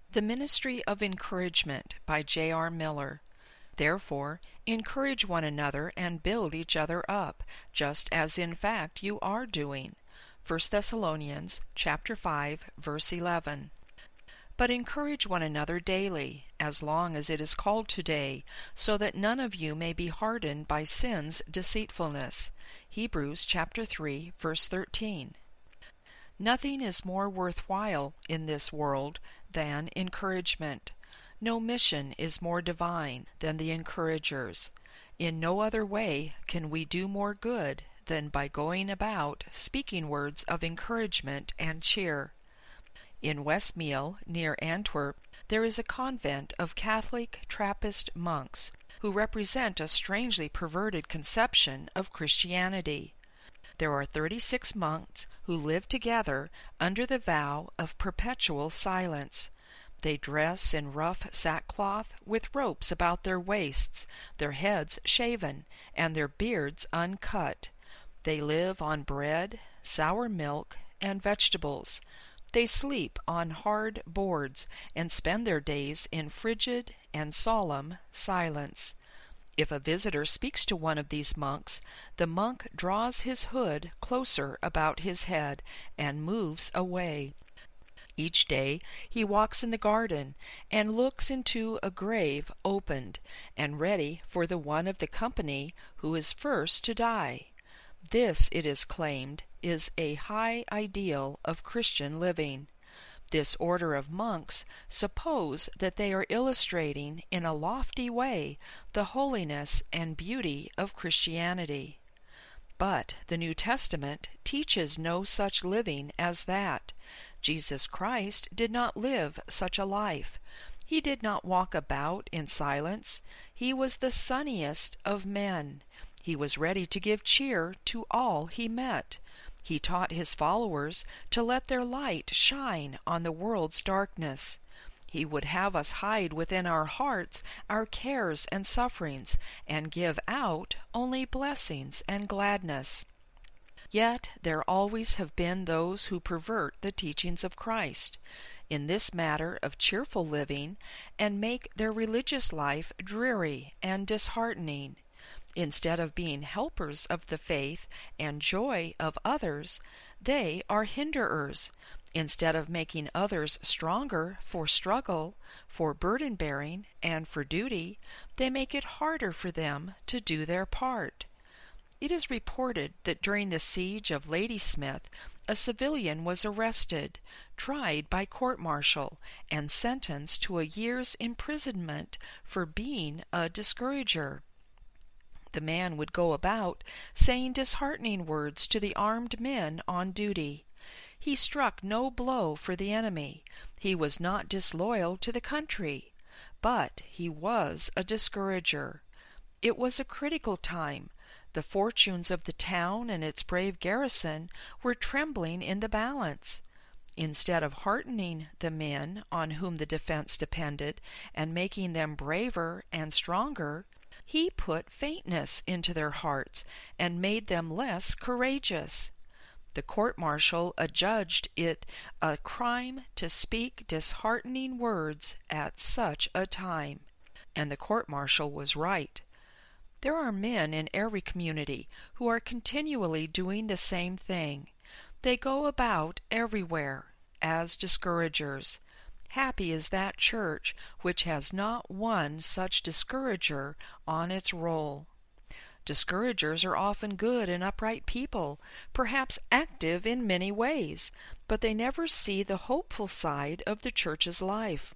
The Ministry of Encouragement by J.R. Miller. Therefore, encourage one another and build each other up, just as in fact you are doing. 1 Thessalonians chapter 5, verse 11. But encourage one another daily, as long as it is called today, so that none of you may be hardened by sin's deceitfulness. Hebrews chapter 3, verse 13. Nothing is more worthwhile in this world than encouragement. No mission is more divine than the encouragers. In no other way can we do more good than by going about speaking words of encouragement and cheer. In Westmeal, near Antwerp, there is a convent of Catholic Trappist monks who represent a strangely perverted conception of Christianity. There are 36 monks who live together under the vow of perpetual silence. They dress in rough sackcloth with ropes about their waists, their heads shaven, and their beards uncut. They live on bread, sour milk, and vegetables. They sleep on hard boards and spend their days in frigid and solemn silence. If a visitor speaks to one of these monks, the monk draws his hood closer about his head and moves away. Each day he walks in the garden and looks into a grave opened and ready for the one of the company who is first to die. This, it is claimed, is a high ideal of Christian living. This order of monks suppose that they are illustrating in a lofty way the holiness and beauty of Christianity. But the New Testament teaches no such living as that. Jesus Christ did not live such a life. He did not walk about in silence. He was the sunniest of men. He was ready to give cheer to all he met. He taught his followers to let their light shine on the world's darkness. He would have us hide within our hearts our cares and sufferings, and give out only blessings and gladness. Yet there always have been those who pervert the teachings of Christ in this matter of cheerful living, and make their religious life dreary and disheartening. Instead of being helpers of the faith and joy of others, they are hinderers. Instead of making others stronger for struggle, for burden-bearing, and for duty, they make it harder for them to do their part. It is reported that during the siege of Ladysmith, a civilian was arrested, tried by court-martial, and sentenced to a year's imprisonment for being a discourager. The man would go about saying disheartening words to the armed men on duty. He struck no blow for the enemy. He was not disloyal to the country. But he was a discourager. It was a critical time. The fortunes of the town and its brave garrison were trembling in the balance. Instead of heartening the men on whom the defense depended and making them braver and stronger, he put faintness into their hearts and made them less courageous. The court-martial adjudged it a crime to speak disheartening words at such a time, and the court-martial was right. There are men in every community who are continually doing the same thing. They go about everywhere as discouragers. Happy is that church which has not one such discourager on its roll. Discouragers are often good and upright people, perhaps active in many ways, but they never see the hopeful side of the church's life.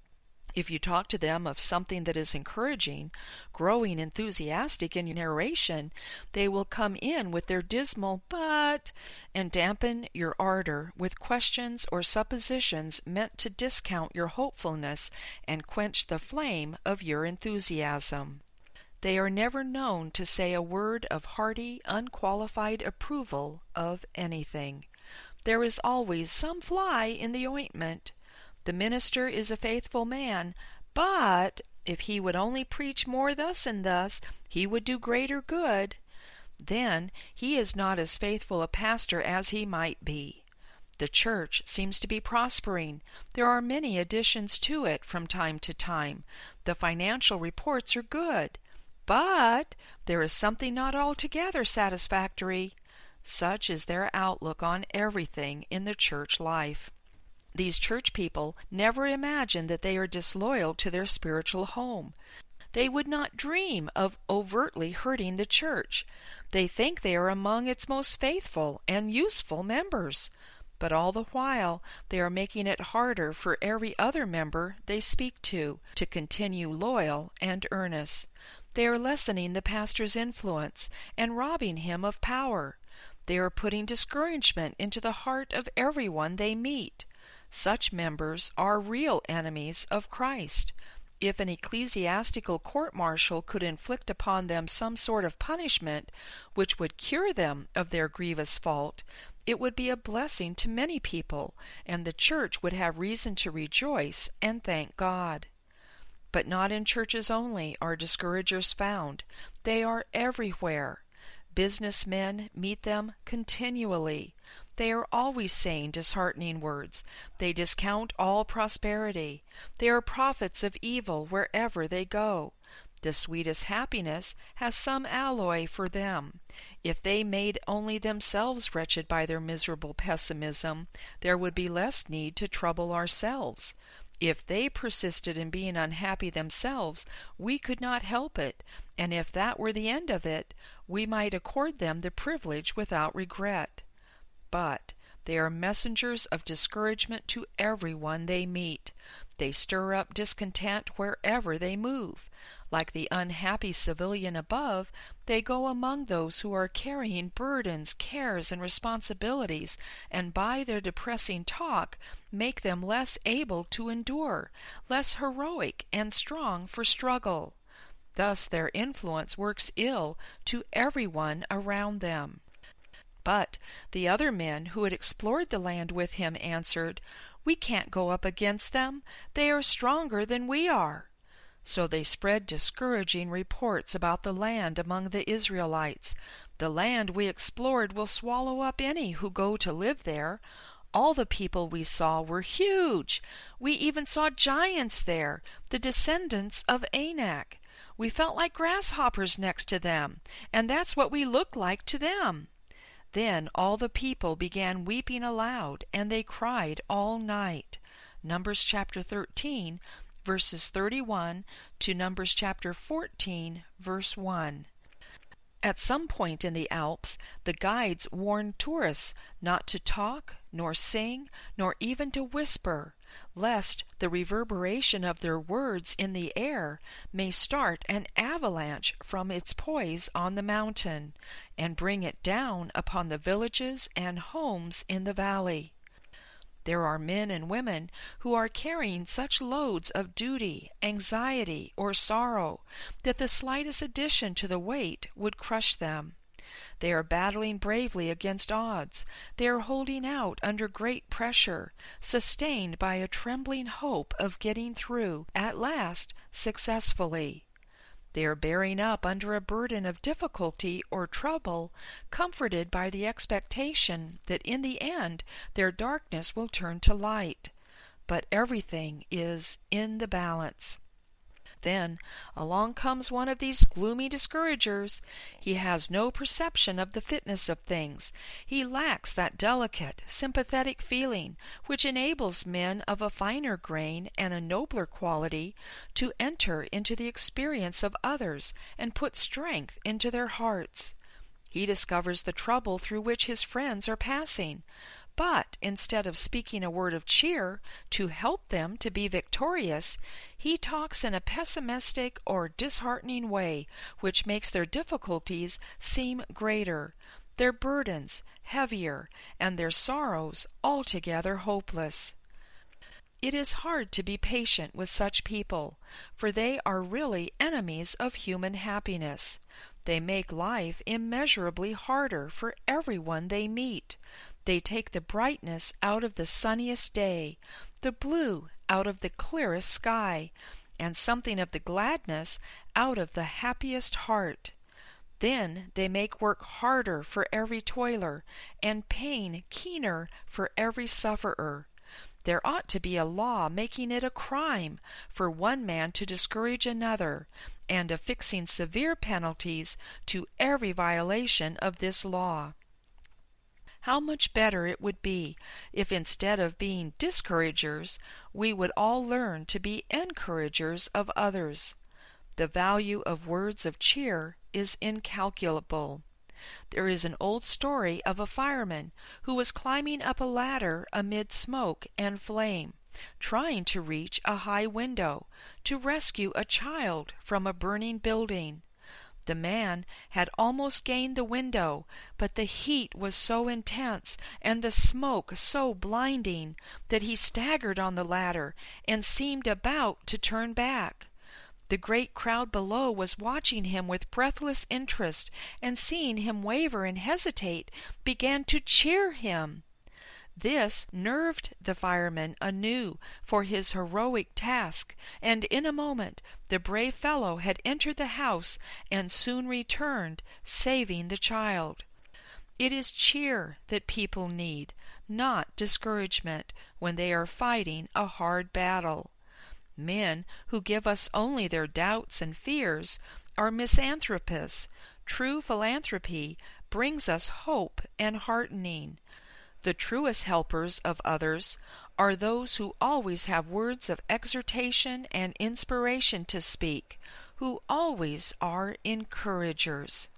If you talk to them of something that is encouraging, growing enthusiastic in narration, they will come in with their dismal "but" and dampen your ardor with questions or suppositions meant to discount your hopefulness and quench the flame of your enthusiasm. They are never known to say a word of hearty, unqualified approval of anything. There is always some fly in the ointment. The minister is a faithful man, but if he would only preach more thus and thus, he would do greater good. Then he is not as faithful a pastor as he might be. The church seems to be prospering. There are many additions to it from time to time. The financial reports are good. But there is something not altogether satisfactory. Such is their outlook on everything in the church life. These church people never imagine that they are disloyal to their spiritual home. They would not dream of overtly hurting the church. They think they are among its most faithful and useful members. But all the while they are making it harder for every other member they speak to continue loyal and earnest. They are lessening the pastor's influence and robbing him of power. They are putting discouragement into the heart of everyone they meet. Such members are real enemies of Christ. If an ecclesiastical court-martial could inflict upon them some sort of punishment which would cure them of their grievous fault, it would be a blessing to many people, and the church would have reason to rejoice and thank God. But not in churches only are discouragers found. They are everywhere. Businessmen meet them continually. They are always saying disheartening words. They discount all prosperity. They are prophets of evil wherever they go. The sweetest happiness has some alloy for them. If they made only themselves wretched by their miserable pessimism, there would be less need to trouble ourselves. If they persisted in being unhappy themselves, we could not help it, and if that were the end of it, we might accord them the privilege without regret. But they are messengers of discouragement to everyone they meet. They stir up discontent wherever they move. Like the unhappy civilian above, they go among those who are carrying burdens, cares, and responsibilities, and by their depressing talk make them less able to endure, less heroic and strong for struggle. Thus their influence works ill to everyone around them. But the other men who had explored the land with him answered, "We can't go up against them. They are stronger than we are." So they spread discouraging reports about the land among the Israelites. "The land we explored will swallow up any who go to live there. All the people we saw were huge. We even saw giants there, the descendants of Anak. We felt like grasshoppers next to them, and that's what we looked like to them." Then all the people began weeping aloud, and they cried all night. Numbers chapter 13, verses 31 to Numbers chapter 14, verse 1. At some point in the Alps, the guides warn tourists not to talk, nor sing, nor even to whisper, lest the reverberation of their words in the air may start an avalanche from its poise on the mountain, and bring it down upon the villages and homes in the valley. There are men and women who are carrying such loads of duty, anxiety, or sorrow that the slightest addition to the weight would crush them. They are battling bravely against odds. They are holding out under great pressure, sustained by a trembling hope of getting through, at last, successfully. They are bearing up under a burden of difficulty or trouble, comforted by the expectation that in the end their darkness will turn to light. But everything is in the balance. Then along comes one of these gloomy discouragers. He has no perception of the fitness of things. He lacks that delicate, sympathetic feeling which enables men of a finer grain and a nobler quality to enter into the experience of others and put strength into their hearts. He discovers the trouble through which his friends are passing, but instead of speaking a word of cheer to help them to be victorious, he talks in a pessimistic or disheartening way which makes their difficulties seem greater, their burdens heavier, and their sorrows altogether hopeless. It is hard to be patient with such people, for they are really enemies of human happiness. They make life immeasurably harder for everyone they meet. They take the brightness out of the sunniest day, the blue out of the clearest sky, and something of the gladness out of the happiest heart. Then they make work harder for every toiler, and pain keener for every sufferer. There ought to be a law making it a crime for one man to discourage another, and affixing severe penalties to every violation of this law. How much better it would be if instead of being discouragers, we would all learn to be encouragers of others. The value of words of cheer is incalculable. There is an old story of a fireman who was climbing up a ladder amid smoke and flame, trying to reach a high window to rescue a child from a burning building. The man had almost gained the window, but the heat was so intense and the smoke so blinding that he staggered on the ladder and seemed about to turn back. The great crowd below was watching him with breathless interest, and seeing him waver and hesitate, began to cheer him. This nerved the fireman anew for his heroic task, and in a moment the brave fellow had entered the house and soon returned, saving the child. It is cheer that people need, not discouragement, when they are fighting a hard battle. Men who give us only their doubts and fears are misanthropists. True philanthropy brings us hope and heartening. The truest helpers of others are those who always have words of exhortation and inspiration to speak, who always are encouragers.